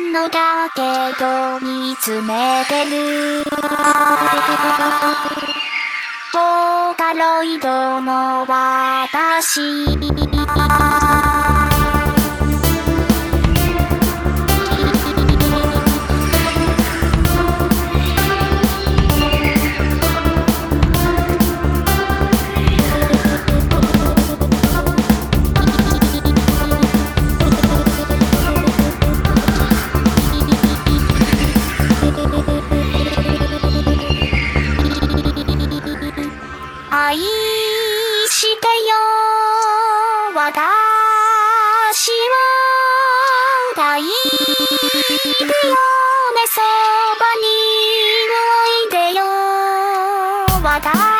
のだけど見つめてるボーカロイドの私愛してよ私は抱いてよねそばにおいでよ私